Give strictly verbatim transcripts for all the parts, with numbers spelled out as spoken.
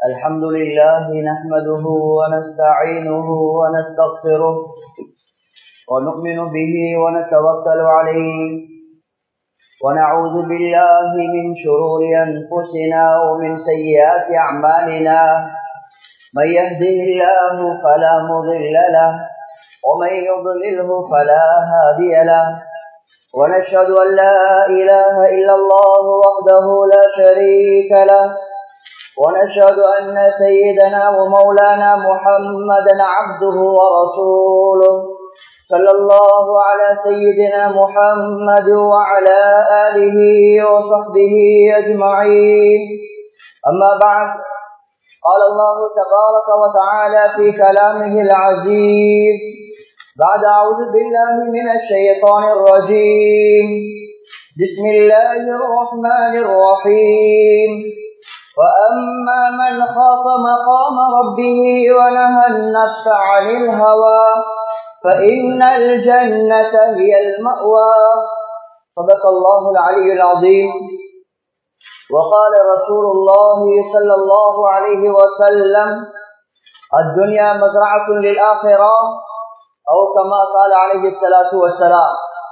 الحمد لله نحمده ونستعينه ونستغفره ونؤمن به ونتوكل عليه ونعوذ بالله من شرور أنفسنا ومن سيئات أعمالنا من يهده الله فلا مضل له ومن يضلله فلا هادي له ونشهد أن لا إله إلا الله وحده لا شريك له ونشهد أن سيدنا ومولانا محمدا عبده ورسوله صلى الله على سيدنا محمد وعلى آله وصحبه أجمعين. أما بعد، قال الله تبارك وتعالى في كلامه العزيز بعد أعوذ بالله من الشيطان الرجيم. بسم الله الرحمن الرحيم. وأما من خاف مقام ربه ونهى النفس عن الهوى فإن الجنة هي المأوى. صدق الله العلي العظيم. وقال رسول الله صلى الله عليه وسلم: الدنيا مزرعة للآخرة، أو كما قال عليه الصلاة والسلام.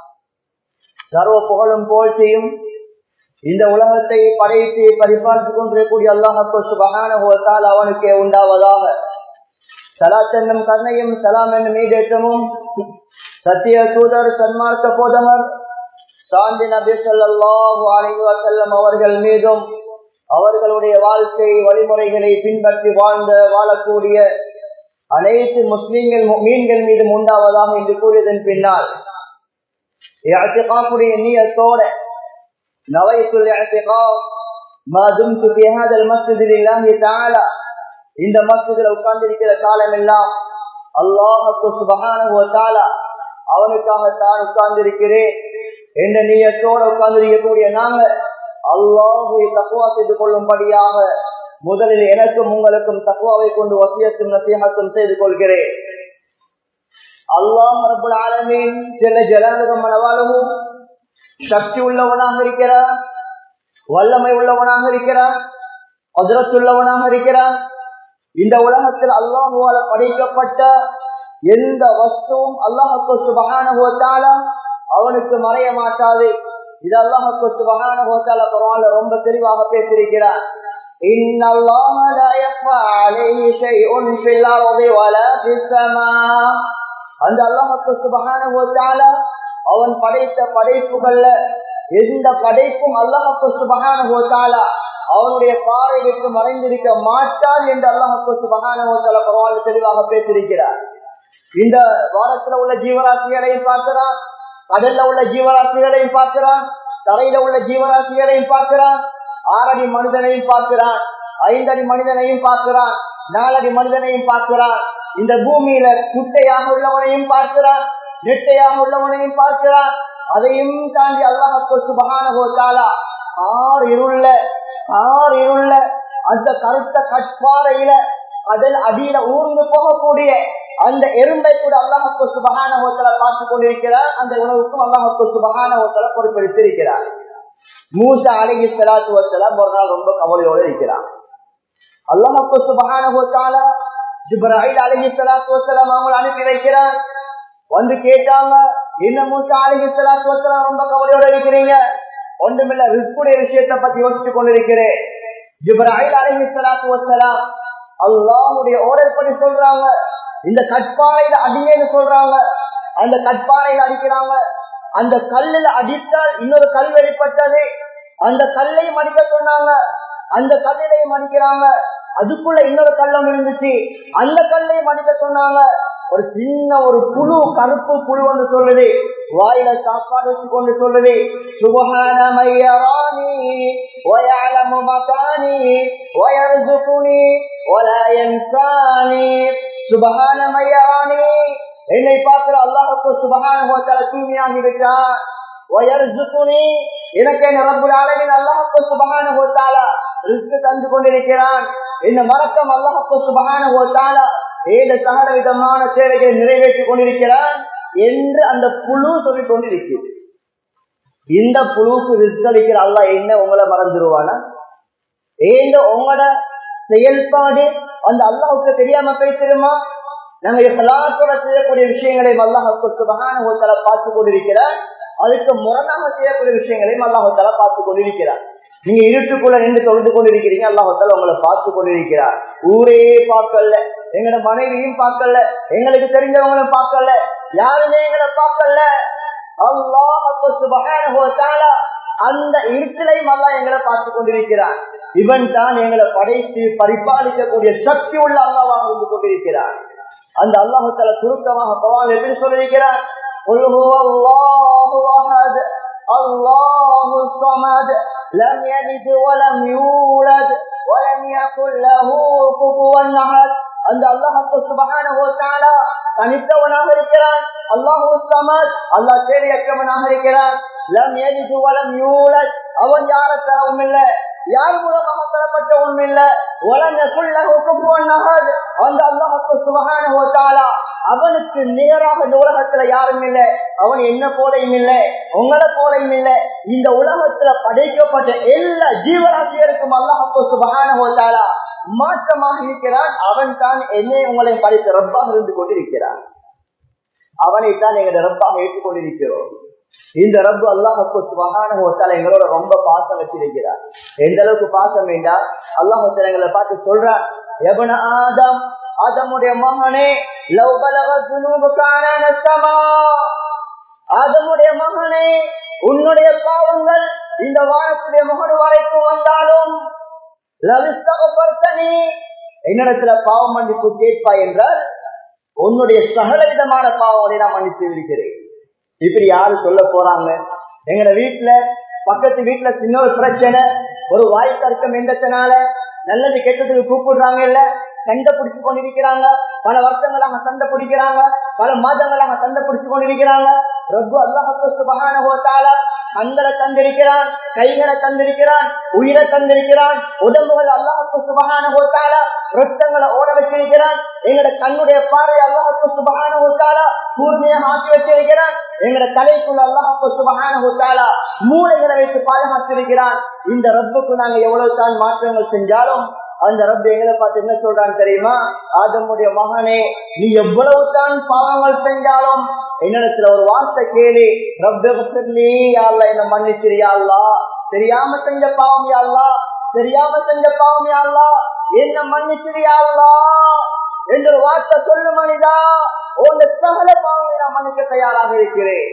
சர்வ புகழும் போற்றியும் இந்த உலகத்தை படைத்து பரிபாலித்துக் கொண்டிருக்கக்கூடிய அல்லாஹ் சுப்ஹானஹு வ தஆலா அவனுக்கே உண்டாவதாக. ஸலாத் என்னும் கருணையும் ஸலாம் என்னும் ஈடேற்றமும் சத்திய தூதர் சன்மார்க்க போதகர் சாந்தி நபி ஸல்லல்லாஹு அலைஹி வஸல்லம் அவர்கள் மீதும் அவர்களுடைய வாழ்க்கை வழிமுறைகளை பின்பற்றி வாழ்ந்த வாழக்கூடிய அனைத்து முஸ்லிம்கள் முஃமின்கள் மீதும் உண்டாவதாக என்று கூறியதன் பின்னால் இஅ்திகாஃபுடைய நியத்தோட நவைத்துல் இஅ்திகாஃப் மா தும்து ஃபீ ஹாதல் மஸ்ஜித் லில்லாஹி தஆலா, இந்த மஸ்ஜிதில் உட்கார்ந்திருக்கிற காலமெல்லாம் அல்லாஹ் சுப்ஹானஹு வ தஆலா அவனுக்காக தான் உட்கார்ந்திருக்கிறேன் என்ற நியத்தோட உட்கார்ந்திருக்கக்கூடிய நாங்க அல்லாஹ்வை தக்வா செய்து கொள்ளும்படியாக முதலில் எனக்கும் உங்களுக்கும் தக்வாவை கொண்டு வசியத்தும் நசீஹத்தும் செய்து கொள்கிறேன். அல்லாஹ் ரப்பல் ஆலமீன் ஜல்ல ஜலாலுஹு மனவாலுஹு சக்தி உள்ளவனாக இருக்கிறார், வல்லமை உள்ளவனாக இருக்கிறார், குத்ரத் உள்ளவனாக இருக்கிறார். இந்த உலகத்தில் அல்லாஹ்வால படைக்கப்பட்ட எந்த வஸ்துவும் அல்லாஹ் சுப்ஹானஹு வ தஆலா அவனுக்கு மறைய மாட்டாது. இது அல்லாஹ் சுப்ஹானஹு வ தஆலா குர்ஆன்ல ரொம்ப தெளிவாக பேசியிருக்கிறார். இன்னல்லாஹ லா யக்ஃபா அலைஹி ஷைஉன் ஃபில் அர்தி வலா ஃபிஸ் ஸமா. அந்த அல்லாஹ் சுப்ஹானஹு வ தஆலா அவன் படைத்த படைப்புகள்ல எந்த படைப்பும் அல்லாஹ் சுப்ஹானஹு வ தஆலா அவனுடைய பார்வை விட்டு மறைந்திருக்க மாட்டான் என்று அல்லாஹ் சுப்ஹானஹு வ தஆலா குர்ஆன்ல தெளிவாக பேசியிருக்கிறார். இந்த வானத்துல உள்ள ஜீவராசிகளையும் பார்க்கிறான், கடல்ல உள்ள ஜீவராசிகளையும் பார்க்கிறான், தரையில உள்ள ஜீவராசிகளையும் பார்க்கிறான், ஆறடி மனிதனையும் பார்க்கிறான், ஐந்தடி மனிதனையும் பார்க்கிறான், நாலடி மனிதனையும் பார்க்கிறான். இந்த பூமியில குட்டையாக உள்ளவனையும் பார்க்கிறான், நெட்டையாக உள்ளவனையும் பார்க்கிறான். அதையும் தாண்டி அல்லாஹ் சுப்ஹானஹு வ தஆலா ஆறு இருள ஆறு இருள அந்த கருத்த கட்பாறையில அதில் அடியில ஊர்ந்து போகக்கூடிய அந்த எறும்பை கூட அல்லாஹ் சுப்ஹானஹு வ தஆலா பார்த்துக் கொண்டிருக்கிறார். அந்த உணவுக்கும் அல்லாஹ் சுப்ஹானஹு வ தஆலா பொறுப்பெடுத்திருக்கிறார். மூசா அலைஹிஸ்ஸலாத்து வஸ்ஸலாம் ஒரு நாள் ரொம்ப கவலையோடு இருக்கிறார். அல்லாஹ் சுப்ஹானஹு வ தஆலா ஜிப்ராயில் அலைஹிஸ்ஸலாத்து வஸ்ஸலாம் அவங்களை அனுப்பி வைக்கிறார். வந்து கேட்டாங்க, என்ன மூசா அலைஹிஸ்ஸலாத்து வஸ்ஸலாம் ரொம்ப கவலையோடு இருக்கிறீங்க? ஒன்றுமில்ல, ரிஸ்குடைய விஷயத்தை பத்தி யோசிச்சு கொண்டிருக்கிறேன். ஜிப்ராயில் அலைஹிஸ்ஸலாத்து வஸ்ஸலாம் அல்லாஹ்வுடைய ஆர்டர் படி சொல்றாங்க, இந்த கட்பாறையில அடிங்கன்னு சொல்றாங்க. அந்த கட்பாறையில அடிக்கிறாங்க. அந்த கல்லுல அடித்தால் இன்னொரு கல் வெளிப்பட்டது. அந்த கல்லையும் அடிக்க சொன்னாங்க. அந்த கல்லையும் அடிக்கிறாங்க. அதுக்குள்ள இன்னொரு கல்லம் இருந்துச்சு. அந்த கல்லையும் அடிக்க சொன்னாங்க. ஒரு சின்ன ஒரு புழு, கருப்பு புழு வந்து சொல்லுது, வாயில சாப்பாடு வச்சு கொண்டு சொல்லுது, சுப்ஹான மையரானி வயஅலமு மகானி வயர்ஸுகுனி வலா யன்சானி. சுப்ஹான மையரானி, என்னை பார்க்கிற அல்லாஹ் சுப்ஹானஹு வ தஆலா தூய்மையாகி விட்டான். வயர்ஸுகுனி, எனக்கு என்ன ரப்புல் ஆலமீன் அல்லாஹ் சுப்ஹானஹு வ தஆலா ரிஸ்க் தந்து கொண்டிருக்கிறான். என்ன மறக்கம் அல்லாஹ் சுப்ஹானஹு வ தஆலா ஏழு சகல விதமான தேவைகளை நிறைவேற்றிக் கொண்டிருக்கிறான் என்று அந்த புழு சொல்லிக் கொண்டிருக்கிறது. இந்த புழுக்கு ரிஸ்க் அளிக்கிற அல்லாஹ் என்ன உங்களை மறந்துடுவானா? ஏங்க உங்களோட செயல்பாடு அந்த அல்லாஹுக்கு தெரியாம பேசிடுமா? நாங்க இஹ்லாஸோட செய்யக்கூடிய விஷயங்களையும் அல்லாஹ் சுப்ஹானஹு வ தஆலா பார்த்து கொண்டிருக்கிறார். அதுக்கு முரணாக செய்யக்கூடிய விஷயங்களையும் அல்லாஹ் தஆலா பார்த்து கொண்டிருக்கிறார். நீங்க இருட்டுக்குள்ள நின்று தொழுது கொண்டிருக்கிறீங்க, அல்லாஹ் தஆலா உங்களை பார்த்து கொண்டிருக்கிறார். ஊரே பார்க்கல, எங்களோட மனைவியும் பார்க்கல, எங்களுக்கு தெரிஞ்சவங்களும் பார்க்கல, யாருமே எங்களை பார்க்கல. அல்லாஹ் சுப்ஹானஹு வ தஆலா அந்த இருட்டிலையும் அல்லாஹ் எங்களை பார்த்து கொண்டிருக்கிறார். இவன் தான் எங்களை படைத்து பரிபாலிக்கக்கூடிய சக்தி உள்ள அல்லாஹ்வாக இருந்து கொண்டிருக்கிறார். அந்த அல்லாஹ் தஆலா சுருக்கமாக குர்ஆன் எப்படி சொல்லியிருக்கிறார்? குல் ஹுவல்லாஹு அஹத் அல்லாஹுஸ் ஸமத் லம் யலித் வலம் யூலத் வலம் யகுல் லஹு குஃபுவன் அஹத். அந்த அல்லாஹ் சுப்ஹானஹு வ தஆலா தனித்தவனாக இருக்கிறான். அல்லாஹுஸ் ஸமத், அல்லாஹ் தேவையற்றவனாக இருக்கிறான். லம் யலித் வலம் யூலத், அவன் யாரை தரவும் இல்லை, யார் மூலமாக தரப்பட்டவனும் இல்லை. வலம் யகுல் லஹு குஃபுவன் அஹத், அந்த அல்லாஹ் சுப்ஹானஹு வ தஆலா அவனுக்கு நேராக இந்த உலகத்துல யாரும் இல்லை. அவன் என்ன போலையும் இல்லை, உங்களை போலையும் இல்லை. இந்த உலகத்துல படைக்கப்பட்ட எல்லா ஜீவராசியருக்கும் அல்லாஹ் சுப்ஹானஹு வ தஆலா மாற்றமாக இருக்கிறான். அவன் தான் என்னை உங்களை படைத்த ரப்பாக இருந்து கொண்டிருக்கிறான். அவனைத்தான் எங்களை ரப்பாக ஏற்றுக் கொண்டிருக்கிறோம். இந்த ரப்பு அல்லாஹ் சுப்ஹானஹு வ தஆலா எங்களோட ரொம்ப பாசம் வச்சிருக்கிறார். எந்த அளவுக்கு பாசம் வேண்டாம், அல்லாஹ் எங்களை பார்த்து சொல்றான், எபன ஆதம், ஆதமுடைய மகனே, லவ் பலக ذنوبك عنان السماء, ஆதமுடைய மகனே, உன்னுடைய பாவங்கள் இந்த வானத்துடைய முகடு வரைக்கும் வந்தாலும் லவிஸ்தகபர்தனி, என்னிடத்துல பாவம் மன்னிப்பு கேட்பாய் என்றால் உன்னுடைய சகல விதமான பாவங்களை நான் மன்னித்து இருக்கிறேன். இப்படி யாரு சொல்ல போறாங்க? எங்க வீட்டுல பக்கத்து வீட்டுல சின்ன ஒரு பிரச்சனை, ஒரு வாய் தர்க்கம் எந்தத்தினால நல்லது கெட்டதுக்கு கூப்பிடுறாங்க இல்ல, சண்டை பிடிச்சு கொண்டிருக்கிறாங்க, பல வருஷங்களாக சண்டை பிடிக்கிறாங்க, பல மாதங்களாக சண்டை பிடிச்சு கொண்டிருக்கிறாங்க. ரப்பு அல்லாஹ் சுப்ஹானஹு வ தஆலா கண்களை தந்திருக்கிறான், கைகளை தந்திருக்கிறான், உயிரை தந்திருக்கிறான், உடம்புகள் அல்லாஹ் சுப்ஹானஹு வ தஆலா ரத்தங்களை ஓட வச்சிருக்கிறான். எங்களோட கண்ணுடைய பார்வை அல்லாஹ் சுப்ஹானஹு வ தஆலா கூர்மையாக ஆக்கி வச்சிருக்கிறான். எங்களோட தலைக்குள்ள அல்லாஹ் சுப்ஹானஹு வ தஆலா மூளைகளை வைத்து பாதுகாத்திருக்கிறான். இந்த ரப்புக்கு நாங்க எவ்வளவு தான் மாற்றங்கள் செஞ்சாலும் அந்த ரப்பு எங்களை பார்த்து என்ன சொல்றான்னு தெரியுமா? ஆதமுடைய மகனே, நீ எவ்வளவு தான் பாவங்கள் செஞ்சாலும் என்னிடத்துல ஒரு வார்த்தை கேளு, ரப்பே யா அல்லாஹ் என்ன மன்னிச்சிரியா அல்லாஹ், தெரியாம செஞ்ச பாவம் யா அல்லாஹ், தெரியாம செஞ்ச பாவம் யா அல்லாஹ், என்ன மன்னிச்சிரியா அல்லாஹ் என்ற வார்த்தை சொல்லு மனிதா, உன் சகல பாவங்களை நான் மன்னிக்க தயாராக இருக்கிறேன்.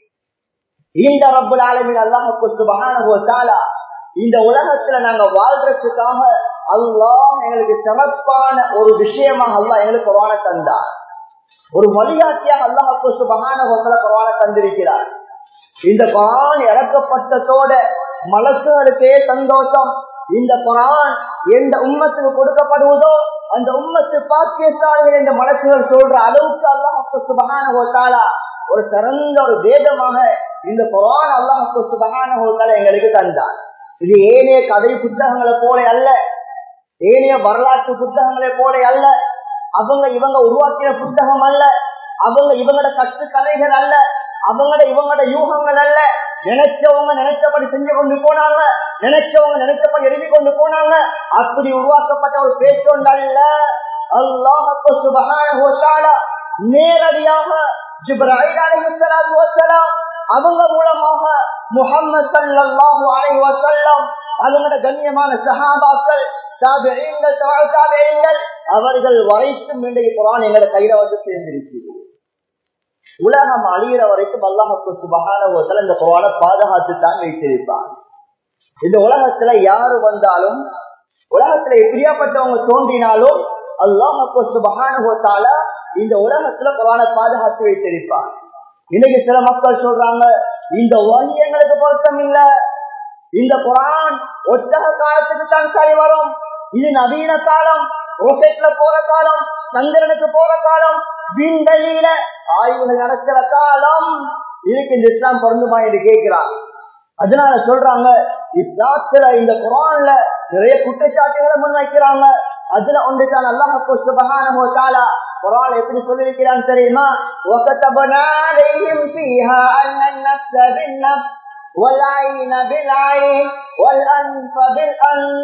இந்த ரப்புல் ஆலமீன் அல்லாஹ் சுப்ஹானஹு வ தஆலா இந்த உலகத்துல நாங்க வாழ்றதுக்காக அல்லாஹ் எங்களுக்கு சிறப்பான ஒரு விஷயமாக அல்லாஹ் எங்களுக்கு குர்ஆனை தந்தார். ஒரு வழிகாட்டியாக அல்லாஹ் சுப்ஹானஹு வ தஆலா குர்ஆனை தந்திருக்கிறார். இந்த குர்ஆன் இறக்கப்பட்டதோட மலக்குகளுக்கே சந்தோஷம். இந்த குர்ஆன் எந்த உம்மத்துக்கு கொடுக்கப்படுவதோ அந்த உம்மத்து பாக்கியசாலிகள் இந்த மலக்குகள் சொல்ற அளவுக்கு அல்லாஹ் சுப்ஹானஹு வ தஆலா ஒரு சிறந்த ஒரு வேதமாக இந்த குர்ஆன் அல்லாஹ் சுப்ஹானஹு வ தஆலா எங்களுக்கு தந்தார். இது ஏனைய கதை புத்தகங்களை போல அல்ல, ஏனைய வரலாற்று புத்தகங்களை போல அல்ல, அவங்க இவங்க உருவாக்கின புத்தகம் அல்ல, அவங்க இவங்களோட கற்று கலைகள் அல்ல, அவங்களோட இவங்களோட யூகங்கள் அல்ல. நினைச்சவங்க நினைச்சபடி செஞ்சு கொண்டு போனாங்க, நினைச்சவங்க நினைச்சபடி எழுதி கொண்டு போனாங்க. அப்படி உருவாக்கப்பட்ட ஒரு பேச்சொண்டு அல்ல. அல்லாஹ் சுப்ஹானஹு வ தஆலா நேரடியாக ஜிப்ராயில் அலைஹிஸ்ஸலாத்து வஸ்ஸலாம் அவங்க மூலமாக முஹம்மது ஸல்லல்லாஹு அலைஹி வஸல்லம் அவங்களோட கண்ணியமான சஹாபாக்கள், தாபிஈன்கள், தபஅ தாபிஈன்கள் அவர்கள் வரைக்கும் இன்றைய குர்ஆன் எங்களோட கையில வந்து சேர்ந்திருக்கிறது. உலகம் அழிகிற வரைக்கும் அல்லாஹ் சுப்ஹானஹு வ தஆலா இந்த குர்ஆனை பாதுகாத்து தான் வைத்திருப்பான். இந்த உலகத்துல யாரு வந்தாலும், உலகத்துல எப்படியாப்பட்டவங்க தோன்றினாலும் அல்லாஹ் சுப்ஹானஹு வ தஆலா இந்த உலகத்துல குர்ஆனை பாதுகாத்து வைத்திருப்பான். இன்னைக்கு சில மக்கள் சொல்றாங்க, இந்த வழி எங்களுக்கு பொருத்தம் இல்ல, இந்த குர்ஆன் ஒட்டக காலத்துக்கு தான் சரி வரும், இது நவீன காலம், ராக்கெட்ல போற காலம், சந்திரனுக்கு போற காலம், விண்வெளியில ஆய்வுகள் நடக்கிற காலம், இதுக்கு இந்த இஸ்லாம் பொருந்துமா என்று கேட்கிறாங்க. அதனால சொல்றாங்க, இஸ்லாத்துல இந்த குர்ஆன்ல நிறைய குற்றச்சாட்டுகளை முன்வைக்கிறாங்க. அதுல ஒன்றுதான் அல்லாஹ் சுப்ஹானஹு வ தஆலா குர்ஆன் எப்படி சொல்லியிருக்கிறான் தெரியுமா? வகதபனா அலைஹிம் ஃபீஹா அன்னன் நஃப்ஸ பின் நஃப்ஸ் வல் ஐன பில் ஐன் வல் அன்ஃப பில் அன்ஃப்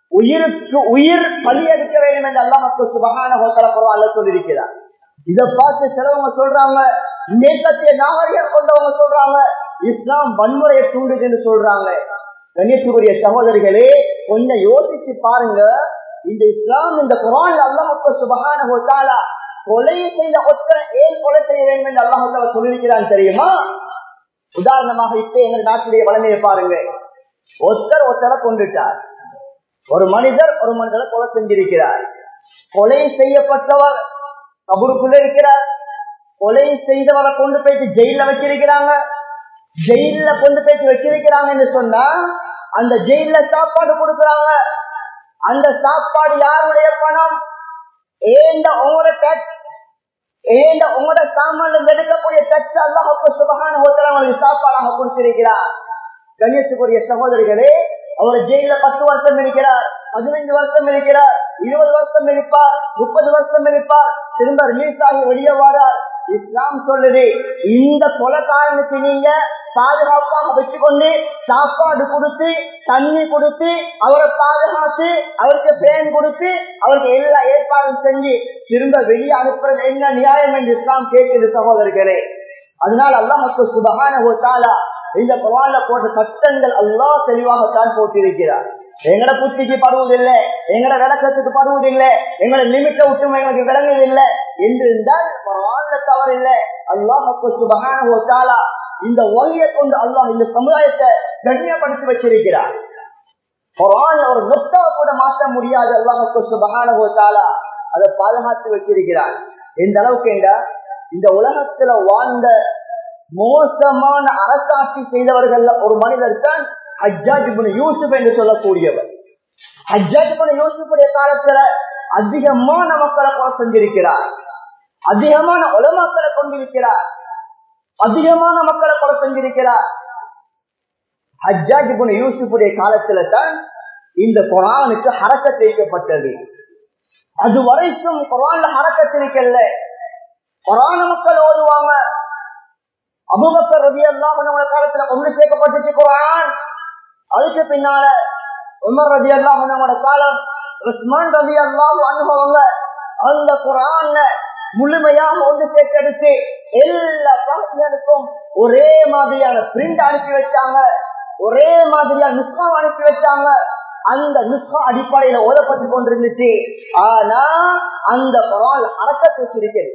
உயிருக்கு உயிர் பலி எடுக்க வேண்டும் என்று அல்லாஹ் சுப்ஹானஹு வ தஆலா குர்ஆன்ல சொல்லியிருக்கிறார். இதை பார்த்து சிலவங்க சொல்றாங்க, மேற்கத்திய நாகரிகம் கொண்டவங்க சொல்றாங்க இஸ்லாம் வன்முறையை தூண்டுது என்று சொல்றாங்க. கண்ணியத்துக்குரிய சகோதரிகளே, கொஞ்சம் யோசிச்சு பாருங்க. இந்த இஸ்லாம் இந்த குர்ஆன்ல அல்லாஹ் சுப்ஹானஹு வ தஆலா கொலை செய்த ஒருத்தரை ஏன் கொலை செய்ய வேண்டும் என்று அல்லாஹ் தஆலா சொல்லியிருக்கிறான் தெரியுமா? உதாரணமாக இப்ப எங்கள் நாட்டுடைய வளமையை பாருங்க. ஒருத்தர் ஒருத்தரை கொண்டுட்டார். ஒரு மனிதர் ஒரு மனிதரை கொலை செஞ்சிருக்கிறார். கொலை செய்யப்பட்டவர் கபருக்குள்ள இருக்கிறார். கொலை செய்தவரை கொண்டு போயிட்டு ஜெயில வச்சிருக்கிறாங்க. ஜெயில கொண்டு போயிட்டு வச்சிருக்கிறாங்கன்னு சொன்னா அந்த ஜெயில சாப்பாடு கொடுக்கறாங்க. அந்த சாப்பாடு யாருடைய பணம்? ஏண்ட உங்களோட டேக்ஸ், ஏண்ட உங்களோட சாமான் எடுக்கக்கூடிய டேக்ஸ் அல்லாஹ் சுப்ஹானஹு வ தஆலா உங்களுக்கு சாப்பாடாக கொடுத்திருக்கிறார். கண்ணியத்துக்குரிய சகோதரிகளே, அவர் ஜெயில பத்து வருஷம் இருக்கிறார், பதினைந்து வருஷம் இருக்கிறார், இருபது வருஷம் இருப்பார், முப்பது வருஷம் இருப்பார், திரும்ப ரிலீஸ் ஆகி வெளியே வாரார். இஸ்லாம் சொல்லுது, இந்த கொலைக்காரனுக்கு நீங்க பாதுகாப்பாக வச்சுக்கொண்டு சாப்பாடு கொடுத்து தண்ணி கொடுத்து அவரை பாதுகாத்து அவருக்கு பேன் கொடுத்து அவருக்கு எல்லா ஏற்பாடும் செஞ்சு திரும்ப வெளியே அனுப்புறது என்ன நியாயம் என்று இஸ்லாம் கேட்குது சகோதரர்களே. அதனால் அல்லாஹ் சுப்ஹானஹு வ தஆலா இந்த குர்ஆன்ல போட்ட சட்டங்கள் அல்லாஹ் தெளிவாகத்தான் போட்டிருக்கிறார். எங்கட புத்திக்கு படுவதில்லை, எங்கட விளக்கத்துக்கு படுவதில்லை, எங்களோட லிமிட்டை விட்டு எங்களுக்கு விளங்குவதில்லை என்று இருந்தால் குர்ஆன்ல தவறு இல்லை. அல்லாஹ் சுப்ஹானஹு வ தஆலா இந்த வழியை கொண்டு அல்லாஹ் இந்த சமுதாயத்தை கண்ணியப்படுத்தி வச்சிருக்கிறார். குர்ஆன்ல ஒரு நுக்தாவை கூட மாற்ற முடியாது. அல்லாஹ் சுப்ஹானஹு வ தஆலா அதை பாதுகாத்து வச்சிருக்கிறார். எந்த அளவுக்கு என்றா இந்த உலகத்துல வாழ்ந்த மோசமான அரசாட்சி செய்தவர்கள் ஒரு மனிதர் தான் ஹஜ்ஜாஜ் இப்னு யூசுப் என்று சொல்லக்கூடியவர். ஹஜ்ஜாஜ் இப்னு யூசுஃபுடைய காலத்துல அதிகமான மக்களை கொலை செஞ்சிருக்கிறார், அதிகமான உலமாக்களை கொண்டிருக்கிறார், அதிகமான மக்களை கொலை செஞ்சிருக்கிறார். ஹஜ்ஜாஜ் இப்னு யூசுஃபுடைய காலத்துல தான் இந்த குர்ஆனுக்கு ஹரக்கத் வைக்கப்பட்டது. அது வரைக்கும் குர்ஆன்ல ஹரக்கத் இருக்கல்ல. குர்ஆன மக்கள் ஓதுவாங்க. அபூபக்கர் ரலியல்லாஹு அன்ஹு காலத்துல ஒன்று சேர்க்கப்பட்டுச்சு குர்ஆன். அதுக்கு பின்னால உமர் ரலியல்லாஹு அன்ஹு காலம், உஸ்மான் ரலியல்லாஹு அன்ஹு அவங்க அந்த குர்ஆன்ல முழுமையாக ஒன்று சேர்த்தெடுத்து எல்லா பகுதிகளுக்கும் ஒரே மாதிரியான பிரிண்ட் அனுப்பி வச்சாங்க, ஒரே மாதிரியான நுஸ்கா அனுப்பி வச்சாங்க. அந்த நுஸ்கா அடிப்படையில ஓதப்பட்டு கொண்டிருந்துச்சு. ஆனா அந்த குர்ஆன் ஹரக்கத் வச்சிருக்கிறது.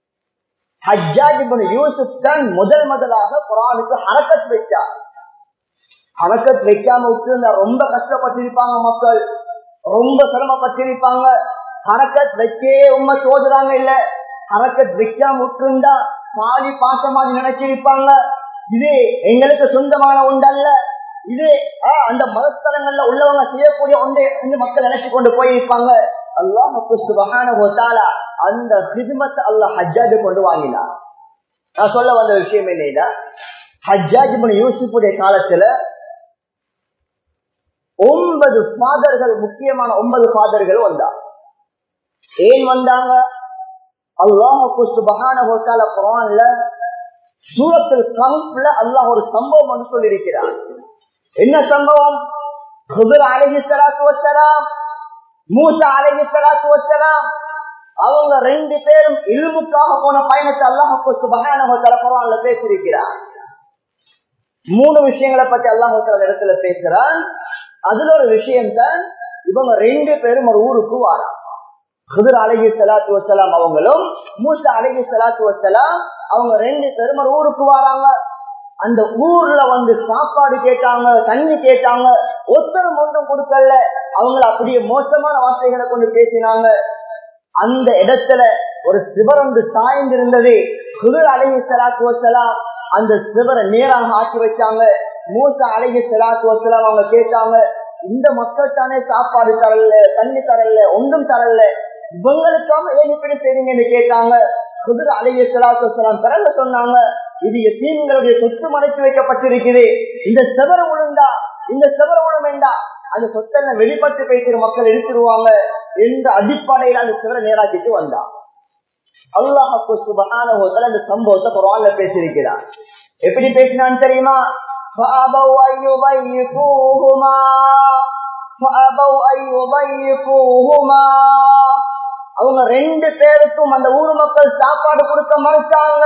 ஹஜ்ஜாஜ் இப்னு யூசுப் தான் முதல் முதலாக குர்ஆனுக்கு ஹரக்கத் வைச்சார். ஹரக்கத் வைக்காம விட்டு ரொம்ப கஷ்டப்பட்டிருப்பாங்க மக்கள், ரொம்ப சிரமப்பட்டிருப்பாங்க. ஹரக்கத் வச்சே உண்மை சோதுறாங்க இல்ல, ஹரக்கத் வைக்காம விட்டுருந்தா பாதி பாசமாக நினைச்சிருப்பாங்க. இது எங்களுக்கு சொந்தமான ஒன்றல்ல, இது அந்த மதஸ்தலங்கள்ல உள்ளவங்க செய்யக்கூடிய ஒன்றை மக்கள் நினைச்சு கொண்டு போயிருப்பாங்க. அல்லாஹ் சுப்ஹானஹு வ தஆலா அந்த ஹித்மத் அல்லாஹ் ஹஜ்ஜாஜ் கொண்டு வாங்கினார். நான் சொல்ல வந்த விஷயம் என்ன, ஹஜ்ஜாஜ் இப்னு யூசுஃபுடைய காலத்துல ஒன்பது ஃபாதர்கள், முக்கியமான ஒன்பது ஃபாதர்கள் வந்தார். ஏன் வந்தாங்க? அல்லாஹ் சுப்ஹானஹு வ தஆலா குர்ஆன்ல சூரத்துல் கஹ்ஃப்ல அல்லாஹ் ஒரு சம்பவம் வந்து சொல்லியிருக்கிறார். என்ன சம்பவம்? ஹுதர் அலைஹிஸ்ஸலாத்து வஸ்ஸலாம், மூசா அலைஹிஸ்ஸலாத்து வஸ்ஸலாம் அவங்க ரெண்டு பேரும் இல்முக்காக போன பயணத்தை அல்லாஹ் சுப்ஹானஹு வ தஆலா குர்ஆன்ல பேசியிருக்கிறார். மூணு விஷயங்களை பத்தி அல்லாஹ் தஆலா இடத்துல பேசுறான். அதுல ஒரு விஷயம் தான் இவங்க ரெண்டு பேரும் ஒரு ஊருக்கு வாராங்க. ஹுதர் அலைஹிஸ்ஸலாத்து வஸ்ஸலாம் அவங்களும் மூசா அலைஹிஸ்ஸலாத்து வஸ்ஸலாம் அவங்க ரெண்டு பேரும் ஒரு ஊருக்கு வராங்க. அந்த ஊர்ல வந்து சாப்பாடு கேட்டாங்க, தண்ணி கேட்டாங்க, ஒருத்தரும் ஒன்றும் கொடுக்கல. அவங்கள அப்படியே மோசமான வார்த்தைகளை கொண்டு பேசினாங்க. அந்த இடத்துல ஒரு சிவர் ஒன்று சாய்ந்திருந்தது. ஹுதர் அலைஹிஸ்ஸலாத்து வஸ்ஸலாம் அந்த சிவரை நேராக ஆக்கி வச்சாங்க. மூசா அலைஹிஸ்ஸலாத்து வஸ்ஸலாம் அவங்க கேட்டாங்க, இந்த மக்கள் தானே சாப்பாடு தரல, தண்ணி தரல, ஒன்றும் தரல, இவங்களுக்காக ஏன் இப்படி செய்றீங்கன்னு கேட்டாங்க. ஹுதர் அலைஹிஸ்ஸலாத்து வஸ்ஸலாம் பிறகு சொன்னாங்க, இது யதீம்களுடைய சொத்து மறைத்து வைக்கப்பட்டிருக்குது, இந்த செவர உழுந்தா இந்த செவர உழுமெண்டா அந்த சொத்தெல்லாம் வெளிப்பட்டு பேசுற மக்கள் எடுத்துருவாங்க என்ற அடிப்படையில் அந்த செவரை நேராக்கிட்டு வந்தா. அல்லாஹ் சுப்ஹானஹு வ தஆலா இந்த சம்பவத்தை குர்ஆன்ல பேசியிருக்கிறார். எப்படி பேசினான்னு தெரியுமா? فأبوا أن يضيفوهما. அவங்க ரெண்டு பேருக்கும் அந்த ஊர் மக்கள் சாப்பாடு கொடுக்க மறுத்தாங்க.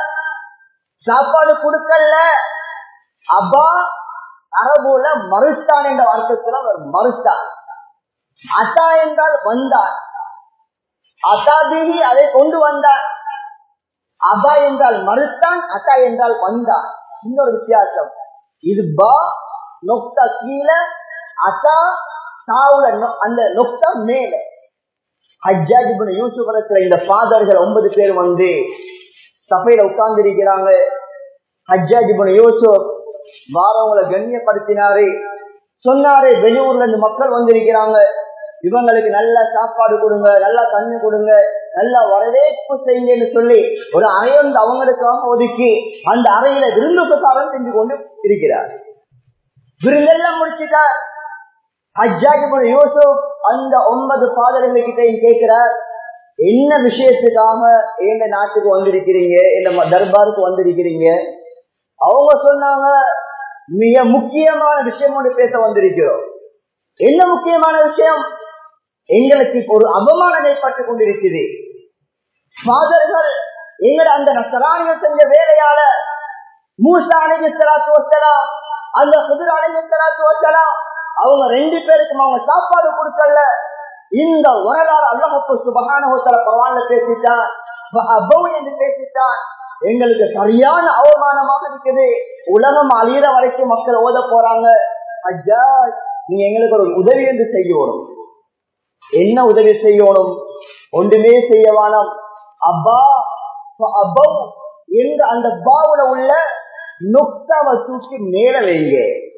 சாப்பாடு கொடுக்கல. அப்பா அரபுல மறுத்தான் என்ற அர்த்தத்தில் அவர் மறுத்தார். அத்தா என்றால் வந்தார். அத்தாபிஹி அதை கொண்டு வந்தார். அபா என்றால் மறுத்தான், அத்தா என்றால் வந்தார். இன்னொரு வித்தியாசம். இது பா நொக்தா கீழே, அத்தா தாவுல அந்த நொக்தா மேல. ஹஜ்ஜாஜ் இப்னு யூசுப் இடத்துல இந்த ஃபாதர்கள் ஒன்பது பேர் வந்து சபையில உட்கார்ந்து இருக்கிறாங்க. ஹஜ்ஜாஜ் இப்னு யூசுப் வாரவங்களை கண்ணியப்படுத்தினாரு. சொன்னாரு, வெளியூர்ல இருந்து மக்கள் வந்திருக்கிறாங்க, இவங்களுக்கு நல்ல சாப்பாடு கொடுங்க, நல்லா தண்ணி கொடுங்க, நல்லா வரவேற்பு செய்யுங்கன்னு சொல்லி ஒரு அறை வந்து அவங்களுக்காக ஒதுக்கி அந்த அறையில விருந்து உபசாரம் செஞ்சு கொண்டு இருக்கிறார். விருந்தெல்லாம் முடிச்சுட்டார். ஹஜ்ஜாஜ் இப்னு யூசுப் அந்த ஒன்பது பாதர்களுக்கிட்டையும் கேட்கிறார், என்ன விஷயத்துக்காக எந்த நாட்டுக்கு வந்திருக்கிறீங்க, இந்த தர்பாருக்கு வந்திருக்கிறீங்க? அவங்க சொன்னாங்க, மிக முக்கியமான விஷயம் ஒன்று பேச வந்திருக்கிறோம். என்ன முக்கியமான விஷயம்? எங்களுக்கு ஒரு அவமானம் ஏற்பட்டுக் கொண்டிருக்கிறது. ஃபாதர்கள் எங்கட அந்த நசராணிகள் செஞ்ச வேலையால மூசா அலைஹிஸ்ஸலாத்து வஸ்ஸலாம், அந்த ஹித்ர் அலைஹிஸ்ஸலாத்து வஸ்ஸலாம் அவங்க ரெண்டு பேருக்கும் அவங்க சாப்பாடு கொடுக்கல. இந்த வரலாறு அல்லாஹ் சுப்ஹானஹு வ தஆலா குர்ஆன்ல பேசிட்டான், ஃபஅபௌ என்று பேசிட்டான். எங்களுக்கு சரியான அவமானமாக இருக்குது. உலகம் அழியிற வரைக்கும் மக்கள் ஓத போறாங்க. ஹஜ்ஜாஜ், நீங்க எங்களுக்கு ஒரு உதவி என்று செய்யணும். என்ன உதவி செய்யணும்? ஒன்றுமே செய்யவானம். அப்பா ஃபஅபௌ என்ற அந்த பாவுல உள்ள நுக்தாவை தூக்கி மேல வைங்க.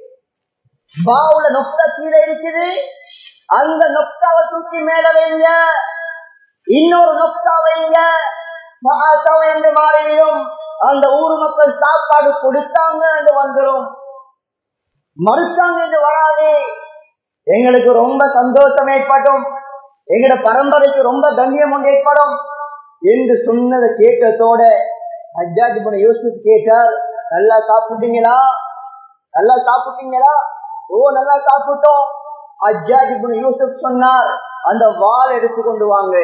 பாவுல நுக்தா கீழே இருக்குது, அந்த நுக்தாவை தூக்கி மேல வைங்க. இன்னொரு நுக்தா வைங்க என்று மாறியும் அந்த ஊர் மக்கள் சாப்பாடு கொடுத்தாங்க என்று வந்துடும், மறுத்தாங்க என்று வராது. எங்களுக்கு ரொம்ப சந்தோஷம் ஏற்படும், எங்கட பரம்பரைக்கு ரொம்ப கண்ணியம் ஒன்று ஏற்படும் என்று சொன்னதை கேட்டதோட ஹஜ்ஜாஜ் இப்னு யூசுப் கேட்டார், நல்லா சாப்பிட்டீங்களா? நல்லா சாப்பிட்டீங்களா? ஓ, நல்லா சாப்பிட்டோம். ஹஜ்ஜாஜ் இப்னு யூசுப் சொன்னார், அந்த வாள் எடுத்து கொண்டு வாங்க.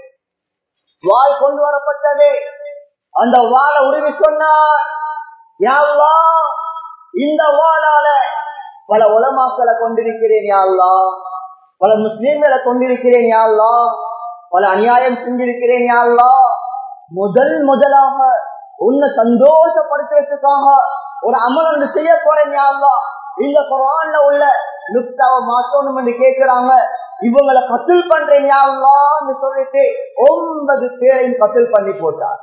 வாள் கொண்டு வரப்பட்டது. அந்த வாளை உருவி சொன்னார், யா அல்லாஹ், இந்த வாளால பல உலமாக்களை கொண்டிருக்கிறேன் யா அல்லாஹ், பல முஸ்லிம்களை கொண்டிருக்கிறேன் யா அல்லாஹ், பல அநியாயம் செஞ்சிருக்கிறேன் யா அல்லாஹ். முதல் முதலாக உன்னை சந்தோஷப்படுத்துறதுக்காக ஒரு அமல் ஒன்று செய்ய போறேன் யா அல்லாஹ். இந்த குர்ஆன்ல உள்ள நுக்தாவை மாற்றணும் என்று கேட்கிறாங்க. இவங்களை கத்தில் பண்றேன் யா அல்லாஹ்னு சொல்லிட்டு ஒன்பது பேரையும் கத்தில் பண்ணி போட்டார்.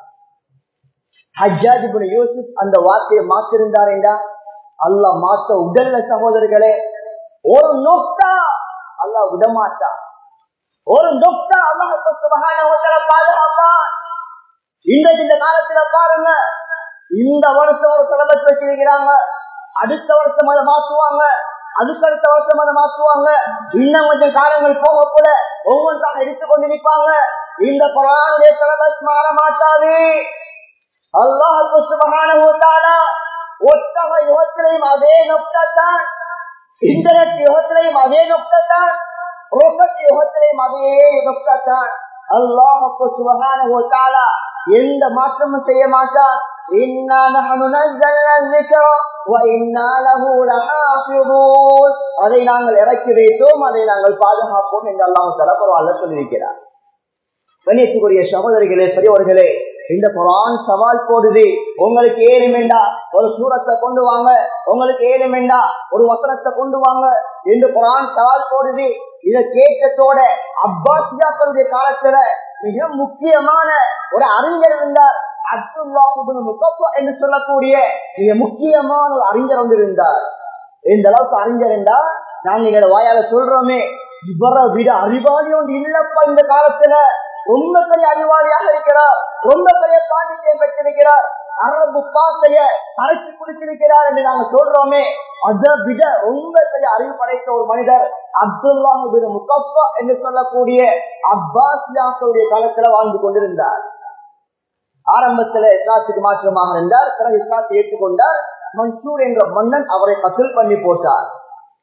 ஹஜ்ஜாஜ் இப்னு யூசுப் அந்த வார்த்தையை மாற்றிருந்தார் என்றா அல்லாஹ் மாற்ற உடல்ல சகோதரர்களே. ஒரு நுக்தா அல்லாஹ் விடமாட்டார். ஒரு நுக்தா அல்லாஹ் சுப்ஹானஹு வ தஆலா பாதுகாப்பான். இந்த இந்த காலத்துல பாருங்க, இந்த வருஷம் ஒரு சிலபஸ் வச்சிருக்கிறாங்க, அடுத்த வருஷம் அதை மாற்றுவாங்க, அதுக்கு அடுத்த வருஷம் அதை மாற்றுவாங்க. இன்னும் கொஞ்சம் காலங்கள் போக போல ஒவ்வொன்றாக எடுத்துக் கொண்டு நிற்பாங்க. இந்த குர்ஆனுடைய சிலபஸ் மாற மாட்டாது. அல்லாஹ் சுப்ஹானஹு வ தஆலா ஒட்டக யுகத்திலையும் அதே நுக்தான், இன்டர்நெட் யுகத்திலையும் அதே நுக்தான், ரோபோட் யுகத்திலையும் அதே நுக்தான். அல்லாஹ் சுப்ஹானஹு வ தஆலா எந்த மாற்றமும் செய்ய மாட்டான். இன்னா நஹ்னு நஸல்னா ذிக்ர வ இன்னா லஹு லஹாஃபிதூன். அதை நாங்கள் இறக்கி வைத்தோம், அதை நாங்கள் பாதுகாப்போம் என்று அல்லாஹ் தஆலா குர்ஆன்ல சொல்லியிருக்கிறார். கண்ணியத்துக்குரிய சகோதரிகளே, பெரியவர்களே, இந்த குர்ஆன் சவால் போடுது. உங்களுக்கு ஏழுமெண்டா ஒரு சூரத்தை கொண்டு வாங்க, உங்களுக்கு ஏழுமெண்டா ஒரு வசனத்தை கொண்டு வாங்க என்று குர்ஆன் சவால் போடுது. இதை கேட்டதோட அப்பாசியாக்களுடைய காலத்துல மிக முக்கியமான ஒரு அறிஞர் இருந்தார், அப்துல்லாஹ் இப்னு முகஃபா என்று சொல்லக்கூடிய மிக முக்கியமான ஒரு அறிஞர் ஒன்று இருந்தார். இந்த அளவுக்கு அறிஞர் என்றா நாங்க எங்களை வாயால சொல்றோமே, இவரை விட அறிவாளி ஒன்று இல்லப்பா இந்த காலத்துல. ரொம்ப பெரிய அறிவாளியாக இருக்கிறார், ரொம்ப பெரிய பாண்டித்யம் பெற்றிருக்கிறார், அரபு பாசைய அரைச்சு குடிச்சிருக்கிறார் என்று நாங்க சொல்றோமே, அதை விட ரொம்ப பெரிய அறிவு படைத்த ஒரு மனிதர் அப்துல்லாஹ் இப்னு முகஃபா என்று சொல்லக்கூடிய அப்பாசியாக்களுடைய காலத்துல வாழ்ந்து கொண்டிருந்தார். ஆரம்பத்துல இஸ்லாத்துக்கு மாற்றமாக இருந்தார், பிறகு இஸ்லாத்தை ஏற்றுக்கொண்டார். மன்சூர் என்ற மன்னன் அவரை கத்ல் பண்ணி போட்டார்.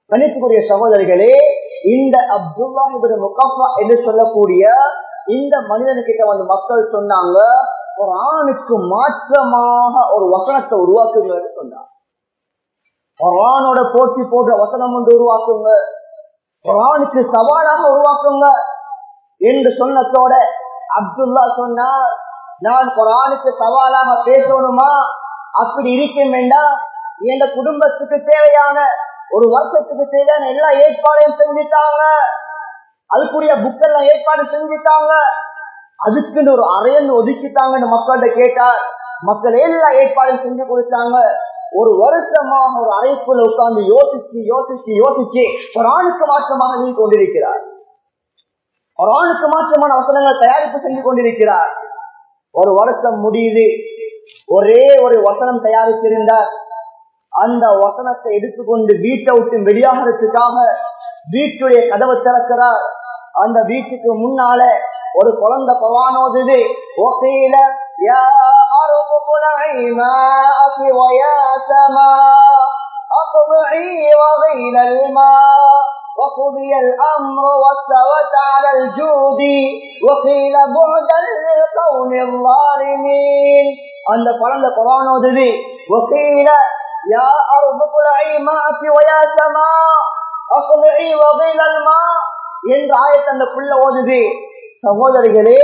கணித்துக்குரிய சகோதரிகளே, இந்த அப்துல்லாஹ் இப்னு முகஃபா என்று சொல்லக்கூடிய இந்த மனிதனுக்கிட்ட வந்து மக்கள் சொன்னாங்க, குர்ஆனுக்கு மாற்றமாக ஒரு வசனத்தை உருவாக்குங்க சொன்னாங்க. குர்ஆனோட போட்டி போடுற வசனம் ஒன்று உருவாக்குங்க, குர்ஆனுக்கு சவாலாக உருவாக்குங்க என்று சொன்னதோட அப்துல்லா சொன்னார், நான் குர்ஆனுக்கு சவாலாக பேசணுமா? அப்படி இருக்கும் வேண்டாம், என் குடும்பத்துக்கு தேவையான ஒரு வருஷத்துக்கு தேவையான எல்லா ஏற்பாடையும் செஞ்சுட்டாங்க, அதுக்குரிய புக்கெல்லாம் ஏற்பாடு செஞ்சுட்டாங்க, அதுக்குன்னு ஒரு அறையன்னு ஒதுக்கிட்டாங்கன்னு மக்கள்கிட்ட கேட்டார். மக்கள் எல்லா ஏற்பாடும் செஞ்சு கொடுத்தாங்க. ஒரு வருஷமாக ஒரு அறைக்குள்ள உட்கார்ந்து யோசிச்சு யோசிச்சு யோசிச்சு குர்ஆனுக்கு மாற்றமாக நீ கொண்டிருக்கிறார், குர்ஆனுக்கு மாற்றமான வசனங்கள் தயாரிப்பு செஞ்சு கொண்டிருக்கிறார். ஒரு வருஷம் முடியுது, ஒரே ஒரு வசனம் தயாரித்திருந்தார். அந்த வசனத்தை எடுத்துக்கொண்டு வீட்டை விட்டு வெளியாகிறதுக்காக வீட்டுடைய கதவை திறக்கிறார். அந்த வீட்டுக்கு முன்னால ஒரு குழந்தை குர்ஆன் ஓதுது. وقيل يا أرض ابلعي ماءك ويا سماء أقلعي وغيل الماء وقضي الأمر واستوت على الجود وقيل بعدا للقوم الظالمين. அந்த குழந்தை குர்ஆன் ஓதுது. وقيل يا أرض ابلعي ماءك ويا سماء أقلعي وغيل الماء என்ற ஆயத்தை அந்த புள்ள ஓதுது. சகோதரிகளே,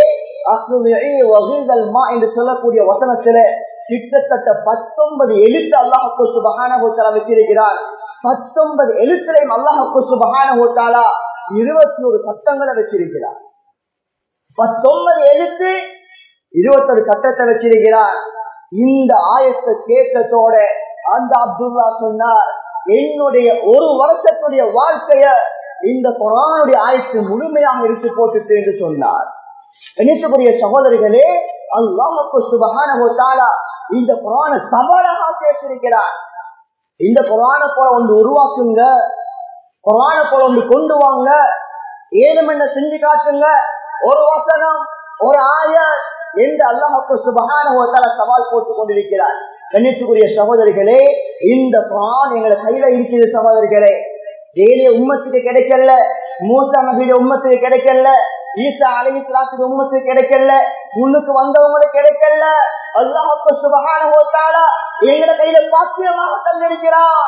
என்று சொல்லக்கூடிய வசனத்துல கிட்டத்தட்ட பத்தொன்பது எழுத்து அல்லாஹ் சுப்ஹானஹு வ தஆலா வச்சிருக்கிறார். பத்தொன்பது எழுத்துலையும் அல்லாஹ் சுப்ஹானஹு வ தஆலா இருபத்தி ஒரு சட்டங்களை வச்சிருக்கிறார். பத்தொன்பது எழுத்து இருபத்தி ஒரு சட்டத்தை வச்சிருக்கிறார். இந்த ஆயத்தை கேட்டதோட அந்த அப்துல்லா சொன்னார், என்னுடைய ஒரு வருஷத்துடைய வாழ்க்கைய இந்த குர்ஆனுடைய ஆயத்து முழுமையாக எடுத்து போட்டுட்டு என்று சொன்னார். கணித்துக்குரிய சகோதரிகளே, அல்லாஹ் சுப்ஹானஹு வ தஆலா இந்த குர்ஆனை சவாலாக பேசியிருக்கிறார். இந்த குர்ஆனை போல ஒன்று உருவாக்குங்க, குர்ஆனை போல ஒன்று கொண்டு வாங்க, ஏதும் என்ன செஞ்சு காட்டுங்க, ஒரு வசனம் ஒரு ஆயத் என்று அல்லாஹ் சுப்ஹானஹு வ தஆலா சவால் போட்டுக் கொண்டிருக்கிறார். கணித்துக்குரிய சகோதரிகளே, இந்த குர்ஆன் எங்களை கையில இருக்கிறது. சகோதரிகளே, ஏழைய உம்மத்துக்கு கிடைக்கல, மூசா நபியுடைய உம்மத்துக்கு கிடைக்கல, ஈசா அலைஹிஸ்ஸலாத்துடைய உம்மத்துக்கு கிடைக்கல, முன்னுக்கு வந்தவங்களுக்கு கிடைக்கல. அல்லாஹ் சுப்ஹானஹு வ தஆலா எங்கட கையில பாக்கியமாக தந்திருக்கிறார்.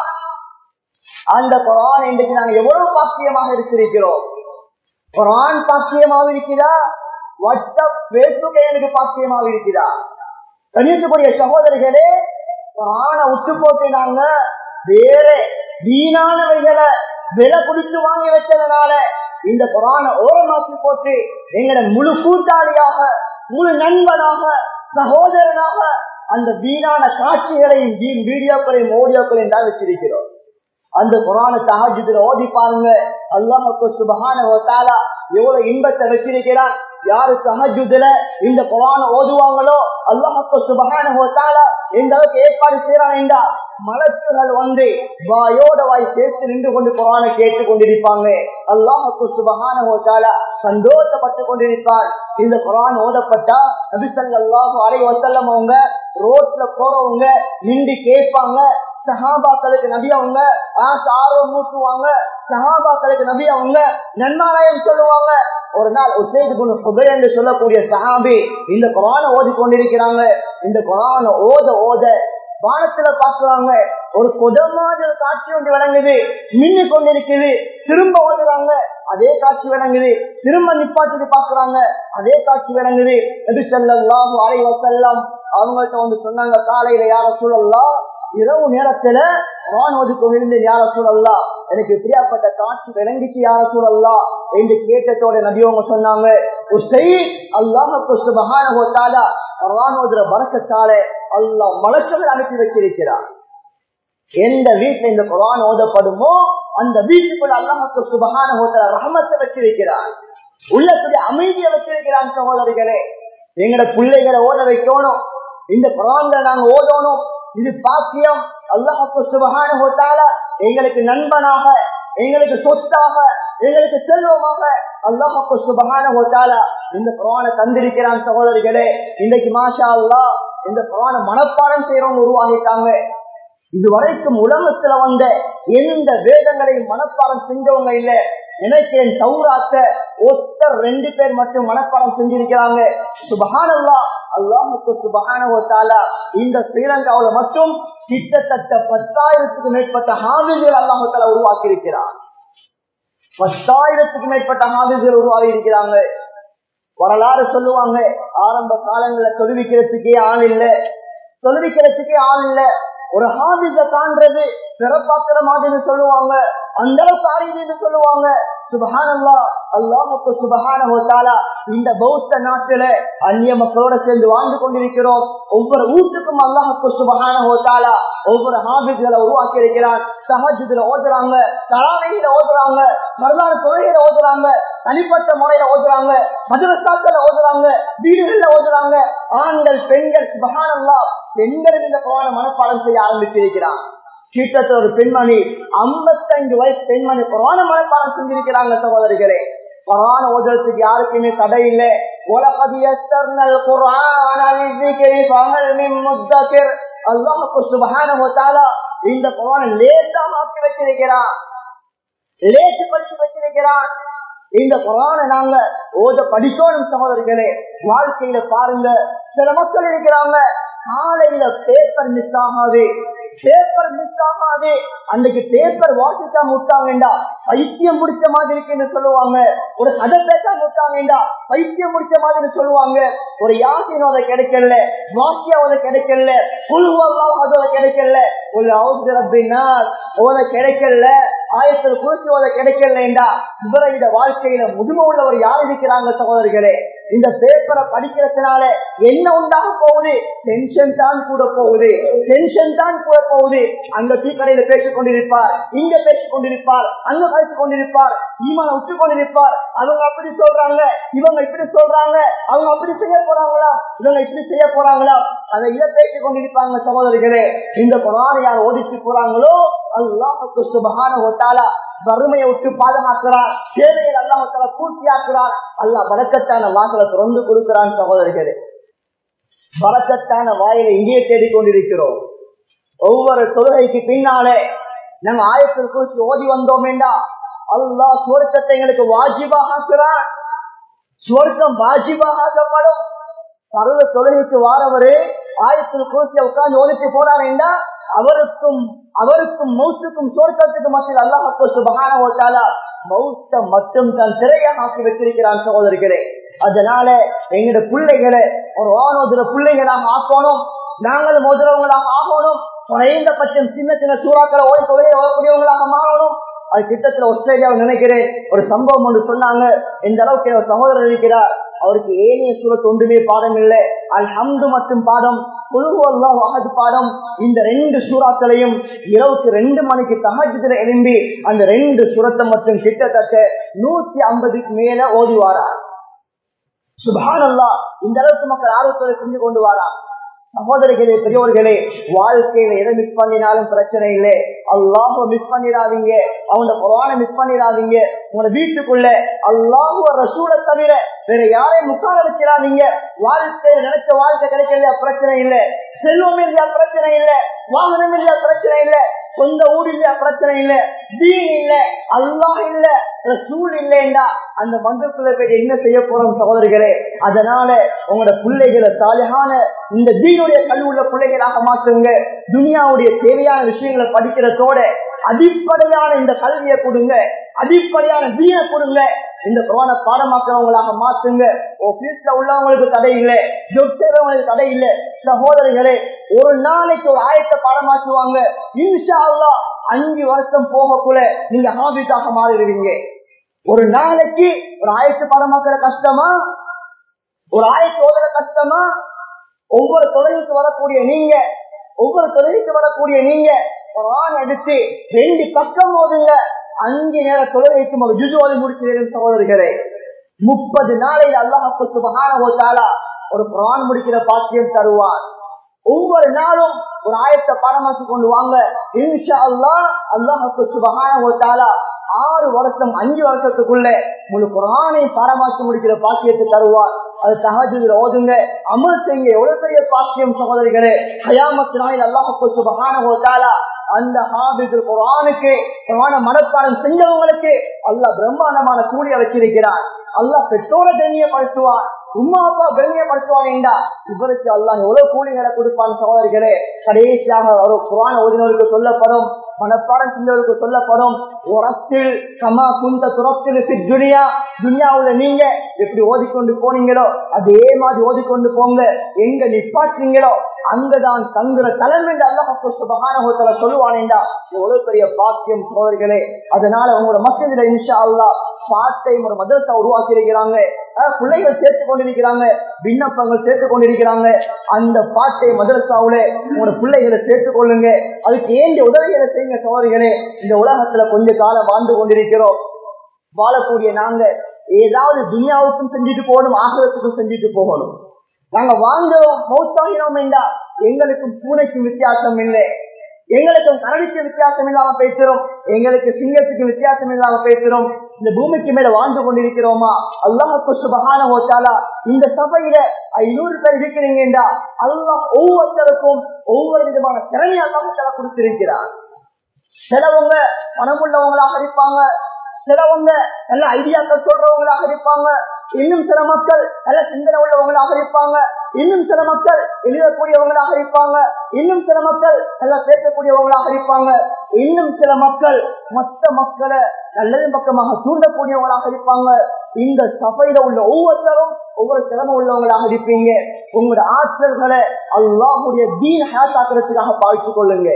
அந்த குர்ஆன் இன்றைக்கு நாங்க எவ்வளவு பாக்கியமாக இருக்கிறோம். குர்ஆன் பாக்கியமாக இருக்கிறா, வாட்ஸ்அப் பேஸ்புக் எனக்கு பாக்கியமாக இருக்கிறா. கணித்துக்குரிய சகோதரிகளே, குர்ஆனை விட்டு போட்டு நாங்க வேற வீணானவைகளை விலை குடித்து வாங்கி வச்சதுனால இந்த குர்ஆனை ஓரமாக்கி போட்டு எங்களை முழு கூட்டாளியாக, முழு நண்பனாக, சகோதரனாக அந்த வீணான காட்சிகளையும் வீடியோக்களையும் ஆடியோக்களையும் தான் வச்சிருக்கிறோம். அந்த குர்ஆனை தஹஜ்ஜுதுல ஓதி பாருங்க, அல்லாஹ் சுப்ஹானஹு வ தஆலா எவ்வளவு இன்பத்தை வச்சிருக்கிறான். யாரு தஹஜ்ஜுதுல இந்த குர்ஆனை ஓதுவாங்களோ அல்லாஹ் சுப்ஹானஹு வ தஆலா இந்த அளவுக்கு ஏற்பாடு செய்யறான் என்றா மலக்குகள் வந்து வாயோட வாய் சேர்த்து நின்று கொண்டு குர்ஆனை கேட்டுக் கொண்டிருப்பாங்க. அல்லாஹ் சுப்ஹானஹு வ தஆலா சந்தோஷப்பட்டு கொண்டிருப்பார். இந்த குர்ஆன் ஓதப்பட்டா நபி ஸல்லல்லாஹு அலைஹி வஸல்லம் அவங்க ரோட்ல போறவங்க நின்று கேட்பாங்க. சஹாபாக்களுக்கு நபி அவங்க ஆர்வம் மூட்டுவாங்க. சஹாபாக்களுக்கு நபி அவங்க நன்மாராயம் சொல்லுவாங்க. ஒரு நாள் உசைத் இப்னு ஹுதைர் என்று சொல்லக்கூடிய சஹாபி இந்த குர்ஆனை ஓதி கொண்டிருக்கிறாங்க. இந்த குர்ஆனை ஓத ஓத வானத்துல பாக்குறாங்க, ஒரு கொடமான காட்சி ஒன்று விளங்குது, மின்னு கொண்டிருக்குது. திரும்ப ஓதுறாங்க, அதே காட்சி விளங்குது. திரும்ப நிப்பாட்டிட்டு பாக்குறாங்க, அதே காட்சி விளங்குது. நபி ஸல்லல்லாஹு அலைஹி வஸல்லம் அவங்கள்ட்ட வந்து சொன்னாங்க, காலையில யா ரசூலல்லாஹ், இரவு நேரத்துல குர்ஆன் ஓதி கொண்டிருந்தேன் யா ரசூலல்லாஹ், எனக்கு இப்படியாப்பட்ட காட்சி விளங்கிச்சு யா ரசூலல்லாஹ் என்று கேட்டதோட நபி அவங்க சொன்னாங்க, உசைத், அல்லாஹ் சுப்ஹானஹு வ தஆலா குர்ஆன் ஓதுற பரக்கத்தால அல்லாஹ் மலக்குகள் அனுப்பி வச்சிருக்கிறார். எந்த வீட்டுல இந்த குர்ஆன் ஓதப்படுமோ அந்த வீட்டுக்குள்ள அல்லாஹ் சுப்ஹானஹு வ தஆலா ரஹ்மத்தை வச்சிருக்கிறார், உள்ளத்துடைய அமைதியை வச்சிருக்கிறான். சகோதரிகளே, எங்கட பிள்ளைகளை ஓத வைக்கணும், இந்த குர்ஆன்ல நாங்க ஓதணும். இது பாக்கியம். அல்லாஹ் சுப்ஹானஹு வ தஆலா எங்களுக்கு நண்பனாக, எங்களுக்கு சொத்தாக, எங்களுக்கு செல்வமாக அல்லாஹ் சுப்ஹானஹு வ தஆலா இந்த குர்ஆனை தந்திருக்கிறான். சகோதரிகளே, இன்னைக்கு மாஷா அல்லாஹ் இந்த குர்ஆனை மனப்பாடம் செய்யறவங்க உருவாகிட்டாங்க. இதுவரைக்கும் உலகத்துல வந்த எந்த வேதங்களையும் மனப்பாடம் செஞ்சவங்க இல்ல. நினைக்கிறேன் தௌராத்த ஒருத்தர் ரெண்டு பேர் மட்டும் மனப்பாடம் செஞ்சிருக்கிறாங்க. சுபஹானல்லாஹ், அல்லாஹ்வுக்கு சுப்ஹானஹு வ தஆலா இந்த ஸ்ரீலங்காவுல மட்டும் கிட்டத்தட்ட பத்தாயிரத்துக்கு மேற்பட்ட ஹாஃபிஸ்கள் அல்லாஹ் தஆலா உருவாக்கி இருக்கிறார். பத்தாயிரத்துக்கு மேற்பட்ட ஹாஃபிஸ்கள் உருவாகி இருக்கிறாங்க. வரலாறு சொல்லுவாங்க, ஆரம்ப காலங்கள்ல தொழுவிக்கிறதுக்கே ஆள் இல்ல, தொழுவிக்கிறதுக்கே ஆள் இல்ல. ஒரு ஹாஃபிஸ காண்றது சிறப்பாக்கிற மாதிரி சொல்லுவாங்க, அந்த அளவுக்கு அறிவுன்னு சொல்லுவாங்க. சுப்ஹானல்லாஹ், அல்லாஹ்வுக்கு சுப்ஹானஹு வ தஆலா இந்த பௌத்த நாட்டில அந்நிய மக்களோட சேர்ந்து வாழ்ந்து கொண்டிருக்கிறோம். ஒவ்வொரு வீட்டுக்கும் அல்லாஹ்வுக்கு சுப்ஹானஹு வ தஆலா ஒவ்வொரு ஹாஃபிஸ்களை உருவாக்கி இருக்கிறான். தஹஜ்ஜுதுல ஓதுறாங்க, தராவீஹ்ல ஓதுறாங்க, மர்தான தொழுகையில ஓதுறாங்க, தனிப்பட்ட முறையில ஓதுறாங்க, மதரசாக்கள ஓதுறாங்க, வீடுகள்ல ஓதுறாங்க. ஆண்கள் பெண்கள் சுப்ஹானல்லாஹ் பெண்கள் இந்த குர்ஆனை மனப்பாடம் செய்ய ஆரம்பித்திருக்கிறான். கிட்டத்தட்ட ஒரு பெண்மணி ஐம்பத்தைந்து வயசு பெண்மணி குர்ஆனை மனப்பாடம் செஞ்சிருக்கிறாங்க. சகோதரிகளே, குர்ஆன் ஓதுறதுக்கு யாருக்குமே தடை இல்லை. வலகத் யஸ்ஸர்னல் குர்ஆன லிஸ்ஸிக்ரி ஃபஹல் மின் முத்தகிர். அல்லாஹ் சுப்ஹானஹு வ தஆலா இந்த குர்ஆனை லேசாக ஆக்கி வச்சிருக்கிறான், லேசுபடுத்தி வச்சிருக்கிறான். இந்த குர்ஆனை நாங்க ஓத படிக்கணும். சகோதரிகளே, வாழ்க்கையில பாருங்க, சில மக்கள் இருக்கிறாங்க, காலையில பேப்பர் மிஸ் ஆகாது, பேப்பர் மிஸ் ஆகாது, அன்றைக்கு பேப்பர் வாசிக்காம விட்டாங்கடா பைத்தியம் முடிச்ச மாதிரி இருக்குன்னு சொல்லுவாங்க. ஒரு கதை பேசாம விட்டாங்கடா பைத்தியம் முடிச்ச மாதிரி சொல்லுவாங்க. ஒரு யாசின் அதை கிடைக்கல, வாக்கியா அதை கிடைக்கல, குழுவெல்லாம் அதோட கிடைக்கல, ஒரு அவசர அப்படின்னா ஓத கிடைக்கல, ஆயத்தில் குறிச்சி ஓத கிடைக்கலண்டா இவரோட வாழ்க்கையில முதுமை உள்ளவர் யார் இருக்கிறாங்க? சகோதரிகளே, இந்த பேப்பரை படிக்கிறதுனால என்ன உண்டாக போகுது? டென்ஷன் தான் கூட போகுது, டென்ஷன் தான் கூட போகுது. அங்க டீக்கடையில பேசிக் கொண்டிருப்பார், இங்க பேசிக் கொண்டிருப்பார், அங்க பேசிக் கொண்டிருப்பார், ஈமான விட்டு கொண்டிருப்பார். அவங்க அப்படி சொல்றாங்க, இவங்க இப்படி சொல்றாங்க, அவங்க அப்படி செய்ய போறாங்களா, இவங்க இப்படி செய்ய போறாங்களா, அதை இதை பேசிக் கொண்டிருப்பாங்க. சகோதரிகளே, இந்த குர்ஆனை யார் ஓதிச்சு போறாங்களோ அல்லாஹ்வுக்கு சுப்ஹானஹு வ தஆலா வறுமையை விட்டு பாதுகாக்கிறார், தேவையை அல்லாஹ் தஆலா பூர்த்தியாக்குறார். அல்லாஹ் பரக்கத்தான வாசலை திறந்து கொடுக்கிறான். சகோதரிகளே, பரக்கத்தான வாயிலை இங்கே தேடிக்கொண்டிருக்கிறோம். ஒவ்வொரு தொழுகைக்கு பின்னாலே நாங்க ஆயத்தில் குறித்து ஓதி வந்தோம் என்றா அல்லாஹ் சுவர்க்கத்தை எங்களுக்கு வாஜிபாக ஆக்குறான். சுவர்க்கம் வாஜிபாக ஆக்கப்படும். பருவ தொழுகைக்கு வாரவரு ஆயத்தில் குறித்து உட்கார்ந்து ஓதிட்டு போறார் என்றா அவருக்கும் அவருக்கும் மௌத்துக்கும் சுவர்க்கத்துக்கு மத்தியில் அல்லாஹ் சுப்ஹானஹு வ தஆலா மௌத்த மட்டும் தான் திரையாக ஆக்கி வச்சிருக்கிறான். சகோதரிகளே, அதனால எங்களுடைய பிள்ளைகளை ஒரு வானோதுற பிள்ளைகளாக ஆக்கணும், நாங்களும் மோதுறவங்களாக ஆகணும். குறைந்தபட்சம் சின்ன சின்ன சூறாக்களை ஓடி தொழிலை வரக்கூடியவங்களாக மாறணும். அது கிட்டத்துல ஆஸ்திரேலியாவில் நினைக்கிறேன் ஒரு சம்பவம் ஒன்று சொன்னாங்க. இந்த அளவுக்கு ஒரு சகோதரர் இருக்கிறார், அவருக்கு ஏனைய சூரத் ஒன்றுமே பாடம் இல்லை, அல்ஹம்து மட்டும் பாடம், குல் ஹுவல்லாஹு அஹத் பாடம். இந்த ரெண்டு சூறாக்களையும் இரவுக்கு ரெண்டு மணிக்கு தஹஜ்ஜுதுல எழும்பி அந்த ரெண்டு சூரத்தை மட்டும் கிட்டத்தட்ட நூத்தி ஐம்பதுக்கு மேல ஓதிவாரார். சுப்ஹானல்லாஹ், இந்த அளவுக்கு மக்கள் ஆர்வத்தை செஞ்சு கொண்டு வாரார். சகோதரிகளே, பெரியவர்களே, வாழ்க்கையில எதை மிஸ் பண்ணினாலும் பிரச்சனை இல்லை, அல்லாஹ் மிஸ் பண்ணிடாதீங்க, அவங்க குர்ஆனை மிஸ் பண்ணிடாதீங்க. உங்க வீட்டுக்குள்ள அல்லாஹ் ரசூலை தவிர வேற யாரையும் முக்கால வச்சிடாதீங்க. வாழ்க்கையில நினைச்ச வாழ்க்கை கிடைக்கலையா பிரச்சனை இல்லை, செல்வம் இல்லையா பிரச்சனை இல்லை, வாகனம் இல்லையா பிரச்சனை இல்லை, சொந்த ஊர் இல்லையா பிரச்சனை இல்லை, தீன் இல்ல, அல்லாஹ் இல்ல, ரசூல் இல்லைண்டா அந்த மந்திரத்துல போய் என்ன செய்ய போறோம்? சகோதரிகளே, அதனால உங்களோட பிள்ளைகளை சாலிஹான இந்த தீனுடைய கல்வியுள்ள பிள்ளைகளாக மாற்றுங்க. துனியாவுடைய தேவையான விஷயங்களை படிக்கிறதோட அடிப்படையான இந்த கல்வியை கொடுங்க, அடிப்படையான தீனை கொடுங்க. இந்த குர்ஆனை பாடமாக்குறவங்களாக மாற்றுங்க. ஆபீஸ்ல உள்ளவங்களுக்கு தடை இல்லை, ஜொப் செய்றவங்களுக்கு தடை இல்லை. சகோதரிகளே, ஒரு நாளைக்கு ஒரு ஆயத்தை பாடமாக்குவாங்க, இன்ஷா அல்லாஹ் அஞ்சு வருஷம் போகக்குள்ள நீங்க ஹாபிஸாக மாறிடுவீங்க. ஒரு நாளைக்கு ஒரு ஆயத்தை பாடமாக்குற கஷ்டமா? ஒரு ஆயத்தை ஓதுற கஷ்டமா? ஒவ்வொரு தொழிலுக்கு வரக்கூடிய நீங்க ஒவ்வொரு தொழிலுக்கு வரக்கூடிய நீங்க குர்ஆன் எடுத்து ரெண்டு பக்கம் ஓதுங்க. அஞ்சு நேர தொழுகைக்கும் ஒரு ஜுஸ் ஓதி முடிக்கிறேன். சகோதரிகளே, முப்பது நாளையில் அல்லாஹ் சுப்ஹானஹு வ தஆலா ஒரு குர்ஆன் முடிக்கிற பாக்கியம் தருவார். ஒவ்வொரு நாளும் ஒரு ஆயத்தை பாடமாக்கி கொண்டு வாங்க. இன்ஷா அல்லாஹ் அல்லாஹ் சுப்ஹானஹு வ தஆலா ஆறு வருஷம் அஞ்சு வருஷத்துக்குள்ள முழு குர்ஆனை பாடமாக்கி முடிக்கிற பாக்கியத்தை தருவார். அது தஹஜ்ஜுத் ஓதுங்க, அமல் செய்யுங்க. எவ்வளவு பெரிய பாக்கியம் சகோதரிகளே. கியாமத் நாளில் அல்லாஹ் சுப்ஹானஹு வ தஆலா அந்த ஹாஃபிஸுல் குர்ஆனுக்கு குர்ஆனை மனப்பாடம் செஞ்சவங்களுக்கு அல்லாஹ் பிரம்மாண்டமான கூலியை வச்சிருக்கிறார். அல்லாஹ் பெற்றோரை கண்ணியப்படுத்துவார், உம்மா அப்பா கண்ணியப்படுத்துவான் என்றா இவருக்கு அல்லாஹ் எவ்வளவு கூலிகளை கொடுப்பான் சகோதரிகளே. கடைசியாக ஒரு குர்ஆன் ஓதினவருக்கு சொல்லப்படும், மனப்பாடம் செஞ்சவருக்கு சொல்லப்படும், உரத்தில் கமா குந்த துரத்தில் துனியா, துனியாவுல நீங்க எப்படி ஓதிக்கொண்டு போனீங்களோ அதே மாதிரி ஓதிக்கொண்டு போங்க, எங்க நிப்பாட்டீங்களோ அங்கதான் தங்குற தலம் என்று அல்லாஹ் சுப்ஹானஹு வ தஆலா சொல்லுவானேண்டா எவ்வளவு பெரிய பாக்கியம் சகோதரிகளே. அதனால உங்களோட மஸ்ஜிதுல இன்ஷா அல்லாஹ் பாட்டை ஒரு மதரசா உருவாக்கி இருக்கிறாங்க, பிள்ளைகள் சேர்த்து கொண்டிருக்கிறாங்க, விண்ணப்பங்கள் சேர்த்து கொண்டிருக்கிறாங்க. அந்த பாட்டை மதரசாவுல உங்களோட பிள்ளைகளை சேர்த்துக் கொள்ளுங்க. அதுக்கு ஏன் உதவிகளை செய்யுங்க சகோதரிகளே. இந்த உலகத்துல கொஞ்ச காலம் வாழ்ந்து கொண்டிருக்கிறோம். வாழக்கூடிய நாங்க ஏதாவது துனியாவுக்கும் செஞ்சுட்டு போகணும், ஆகிரத்துக்கும் செஞ்சுட்டு போகணும். நாங்க வாழ்ந்தோம் மௌத்தாகினோம் என்றா எங்களுக்கும் பூனைக்கும் வித்தியாசம் இல்லை, எங்களுக்கும் கரடிக்கு வித்தியாசம் இல்லாம பேசுறோம், எங்களுக்கு சிங்கத்துக்கு வித்தியாசம் இல்லாம பேசுறோம். இந்த பூமிக்கு மேல வாழ்ந்து கொண்டிருக்கிறோமா? அல்லாஹ் சுப்ஹானஹு வ தஆலா இந்த சபையில ஐநூறு பேர் இருக்கிறீங்கடா அல்லாஹ் ஒவ்வொருத்தருக்கும் ஒவ்வொரு விதமான திறமை அல்லாஹ் தஆலா கொடுத்திருக்கிறார். சிலவங்க பணமுள்ளவங்களாக இருப்பாங்க, சிலவங்க நல்ல ஐடியாக்கள் சொல்றவங்களாக இருப்பாங்க, இன்னும் சில மக்கள் நல்ல சிந்தனை உள்ளவங்களாக இருப்பாங்க, இன்னும் சில மக்கள் எழுதக்கூடியவங்களாக இருப்பாங்க, இன்னும் சில மக்கள் நல்லா பேசக்கூடியவங்களாக இருப்பாங்க, இன்னும் சில மக்கள் மற்ற மக்களை நல்லது பக்கமாக தூண்டக்கூடியவங்களாக இருப்பாங்க. இந்த சபையில உள்ள ஒவ்வொருத்தரும் ஒவ்வொரு திறமை உள்ளவங்களாக இருப்பீங்க. உங்களோட ஆற்றல்களை அல்லாஹ்வுடைய தீன் ஹயாத்தாக்குறதுக்காக பாவித்துக் கொள்ளுங்க.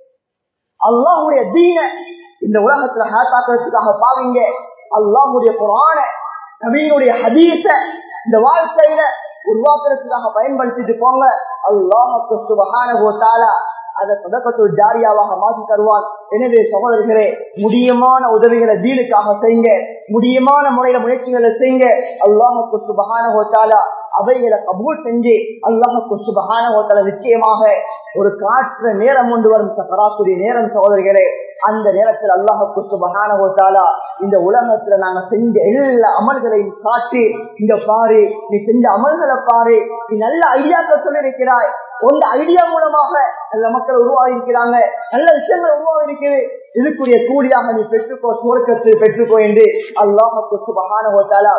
அல்லாஹ்வுடைய தீன இந்த உலகத்துல ஹயாத்தாக்குறதுக்காக பாவீங்க. அல்லாஹ்வுடைய குர்ஆனை நபியினுடைய ஹதீஸ இந்த வாழ்க்கையில உருவாக்குறதுக்காக பயன்படுத்திட்டு போங்க. அல்லாஹ் சுப்ஹானஹு வ தஆலா அதை சதகத்துல் ஜாரியாவாக மாற்றி தருவான். எனவே சகோதரர்களே, முடியுமான உதவிகளை தீனுக்காக செய்யுங்க, முடியுமான முறையில முயற்சிகளை செய்யுங்க. அல்லாஹ் சுப்ஹானஹு வ தஆலா அவைகளை கபூல் செஞ்சு அல்லாஹ் சுப்ஹானஹு வ தஆலா நிச்சயமாக ஒரு காற்ற நேரம் கொண்டு வரும் சக்கராத்துடைய நேரம் சகோதரிகளே. அந்த நேரத்தில் அல்லாஹ் சுப்ஹானஹு வ தஆலா இந்த உலகத்துல நாங்க செஞ்ச எல்லா அமல்களையும் காட்டி, இந்த பாரு நீ செஞ்ச அமல்களை பாரு, நீ நல்ல ஐடியாக்கள் சொல்லியிருக்கிறாய், உங்க ஐடியா மூலமாக நல்ல மக்கள் உருவாகி இருக்கிறாங்க, நல்ல விஷயங்கள் உருவாகி இருக்குது, இதுக்குரிய கூலியாக நீ பெற்றுக்கோ, சுவர்க்கத்தில் பெற்றுக்கோ என்று அல்லாஹ் சுப்ஹானஹு வ தஆலா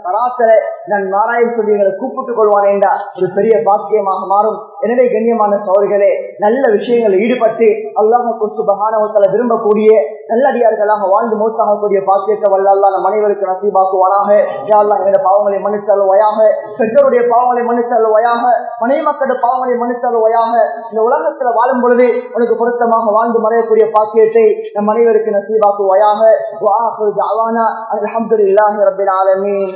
நான் நாராயண சொல்லி எங்களை கூப்பிட்டுக் கொள்வான் என்றா ஒரு பெரிய பாக்கியமாக மாறும். எனவே கண்ணியமான சகோதரர்களே, நல்ல விஷயங்களில் ஈடுபட்டு அல்லாஹ் சுப்ஹானஹு வ தஆலா விரும்பக்கூடிய நல்லடியார்களாக வாழ்ந்து மௌத்தாகக்கூடிய பாக்கியத்தை வல்ல அல்லாஹ் நம் அனைவருக்கு நசீபாக்குவானாக. யா அல்லாஹ் எங்களுடைய பாவங்களை மன்னித்தருள்வாயாக, பெற்றோருடைய பாவங்களை மன்னித்தருள்வாயாக, மனைவி மக்களுடைய பாவங்களை மன்னித்தருள்வாயாக. இந்த உலகத்துல வாழும் பொழுது உனக்கு பொருத்தமாக வாழ்ந்து மறையக்கூடிய பாக்கியத்தை நம் அனைவருக்கு நசீபாக்குவாயாக. வஆஹிரு தஅவானா அல்ஹம்துலில்லாஹி ரப்பில் ஆலமீன்.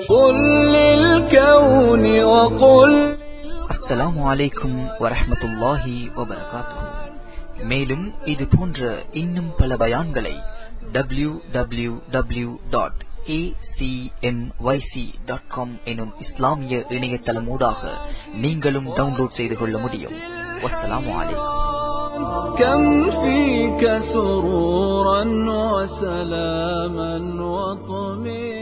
அஸ்ஸலாமு அலைக்கும் வரஹ்மத்துல்லாஹி வபரகாத்துஹு. மேலும் இது போன்ற இன்னும் பல பயான்களை W W W dot A C M Y C dot com எனும் இஸ்லாமிய இணையதளமூடாக நீங்களும் டவுன்லோட் செய்து கொள்ள முடியும். வஸ்ஸலாமு அலைக்கும். كم فيك سرورا وسلاما وطمئنا